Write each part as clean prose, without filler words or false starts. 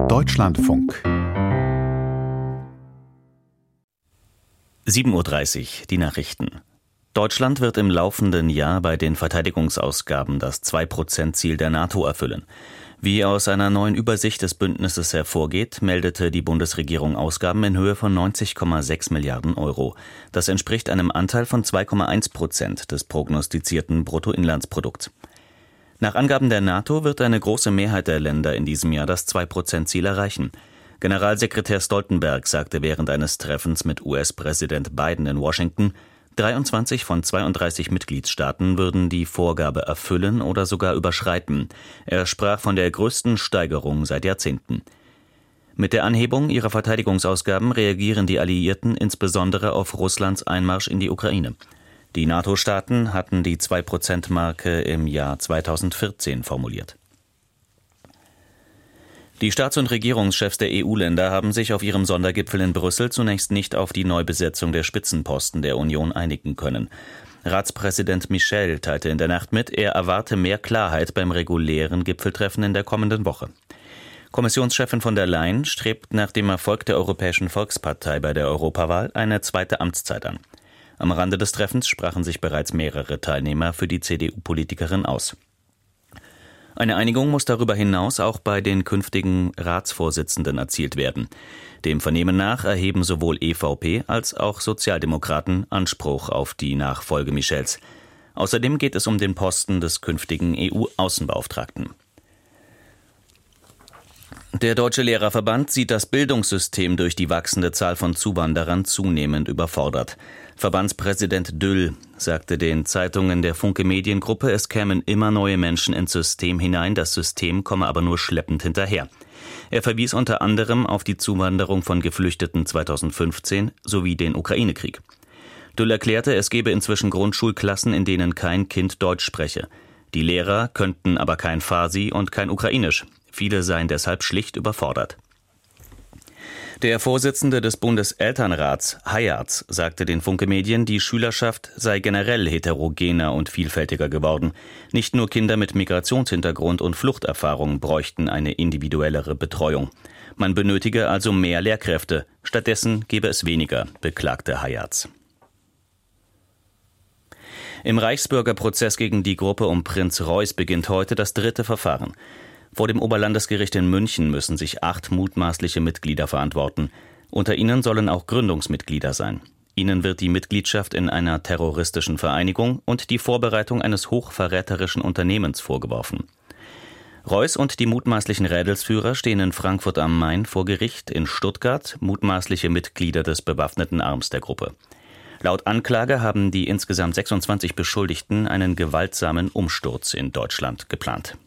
Deutschlandfunk 7:30 Uhr, die Nachrichten. Deutschland wird im laufenden Jahr bei den Verteidigungsausgaben das 2%-Ziel der NATO erfüllen. Wie aus einer neuen Übersicht des Bündnisses hervorgeht, meldete die Bundesregierung Ausgaben in Höhe von 90,6 Milliarden Euro. Das entspricht einem Anteil von 2,1% des prognostizierten Bruttoinlandsprodukts. Nach Angaben der NATO wird eine große Mehrheit der Länder in diesem Jahr das 2%-Ziel erreichen. Generalsekretär Stoltenberg sagte während eines Treffens mit US-Präsident Biden in Washington, 23 von 32 Mitgliedstaaten würden die Vorgabe erfüllen oder sogar überschreiten. Er sprach von der größten Steigerung seit Jahrzehnten. Mit der Anhebung ihrer Verteidigungsausgaben reagieren die Alliierten insbesondere auf Russlands Einmarsch in die Ukraine. Die NATO-Staaten hatten die 2%-Marke im Jahr 2014 formuliert. Die Staats- und Regierungschefs der EU-Länder haben sich auf ihrem Sondergipfel in Brüssel zunächst nicht auf die Neubesetzung der Spitzenposten der Union einigen können. Ratspräsident Michel teilte in der Nacht mit, er erwarte mehr Klarheit beim regulären Gipfeltreffen in der kommenden Woche. Kommissionschefin von der Leyen strebt nach dem Erfolg der Europäischen Volkspartei bei der Europawahl eine zweite Amtszeit an. Am Rande des Treffens sprachen sich bereits mehrere Teilnehmer für die CDU-Politikerin aus. Eine Einigung muss darüber hinaus auch bei den künftigen Ratsvorsitzenden erzielt werden. Dem Vernehmen nach erheben sowohl EVP als auch Sozialdemokraten Anspruch auf die Nachfolge Michels. Außerdem geht es um den Posten des künftigen EU-Außenbeauftragten. Der Deutsche Lehrerverband sieht das Bildungssystem durch die wachsende Zahl von Zuwanderern zunehmend überfordert. Verbandspräsident Düll sagte den Zeitungen der Funke Mediengruppe, es kämen immer neue Menschen ins System hinein, das System komme aber nur schleppend hinterher. Er verwies unter anderem auf die Zuwanderung von Geflüchteten 2015 sowie den Ukraine-Krieg. Düll erklärte, es gebe inzwischen Grundschulklassen, in denen kein Kind Deutsch spreche. Die Lehrer könnten aber kein Farsi und kein Ukrainisch. Viele seien deshalb schlicht überfordert. Der Vorsitzende des Bundeselternrats, Hayartz, sagte den Funke Medien, die Schülerschaft sei generell heterogener und vielfältiger geworden. Nicht nur Kinder mit Migrationshintergrund und Fluchterfahrung bräuchten eine individuellere Betreuung. Man benötige also mehr Lehrkräfte. Stattdessen gebe es weniger, beklagte Hayartz. Im Reichsbürgerprozess gegen die Gruppe um Prinz Reuß beginnt heute das 3. Verfahren. Vor dem Oberlandesgericht in München müssen sich 8 mutmaßliche Mitglieder verantworten. Unter ihnen sollen auch Gründungsmitglieder sein. Ihnen wird die Mitgliedschaft in einer terroristischen Vereinigung und die Vorbereitung eines hochverräterischen Unternehmens vorgeworfen. Reuß und die mutmaßlichen Rädelsführer stehen in Frankfurt am Main vor Gericht, in Stuttgart mutmaßliche Mitglieder des bewaffneten Arms der Gruppe. Laut Anklage haben die insgesamt 26 Beschuldigten einen gewaltsamen Umsturz in Deutschland geplant.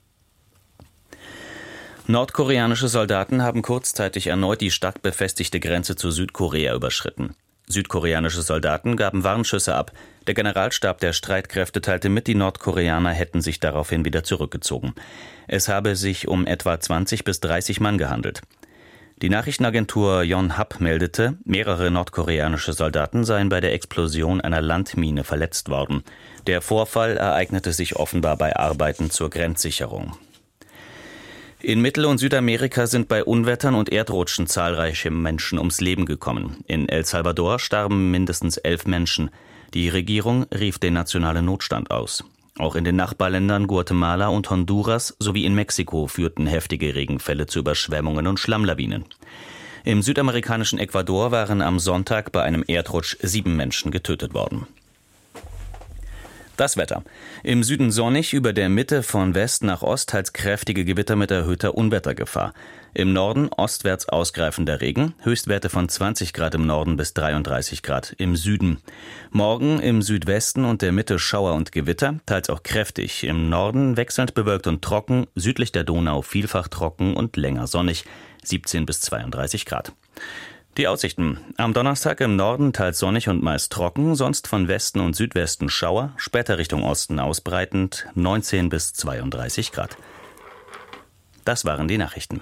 Nordkoreanische Soldaten haben kurzzeitig erneut die stark befestigte Grenze zu Südkorea überschritten. Südkoreanische Soldaten gaben Warnschüsse ab. Der Generalstab der Streitkräfte teilte mit, die Nordkoreaner hätten sich daraufhin wieder zurückgezogen. Es habe sich um etwa 20 bis 30 Mann gehandelt. Die Nachrichtenagentur Yonhap meldete, mehrere nordkoreanische Soldaten seien bei der Explosion einer Landmine verletzt worden. Der Vorfall ereignete sich offenbar bei Arbeiten zur Grenzsicherung. In Mittel- und Südamerika sind bei Unwettern und Erdrutschen zahlreiche Menschen ums Leben gekommen. In El Salvador starben mindestens 11 Menschen. Die Regierung rief den nationalen Notstand aus. Auch in den Nachbarländern Guatemala und Honduras sowie in Mexiko führten heftige Regenfälle zu Überschwemmungen und Schlammlawinen. Im südamerikanischen Ecuador waren am Sonntag bei einem Erdrutsch 7 Menschen getötet worden. Das Wetter. Im Süden sonnig, über der Mitte von West nach Ost teils kräftige Gewitter mit erhöhter Unwettergefahr. Im Norden ostwärts ausgreifender Regen, Höchstwerte von 20 Grad im Norden bis 33 Grad im Süden. Morgen im Südwesten und der Mitte Schauer und Gewitter, teils auch kräftig. Im Norden wechselnd bewölkt und trocken, südlich der Donau vielfach trocken und länger sonnig, 17 bis 32 Grad. Die Aussichten. Am Donnerstag im Norden teils sonnig und meist trocken, sonst von Westen und Südwesten Schauer, später Richtung Osten ausbreitend 19 bis 32 Grad. Das waren die Nachrichten.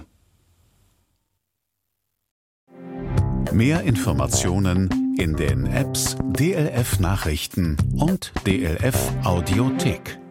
Mehr Informationen in den Apps DLF Nachrichten und DLF Audiothek.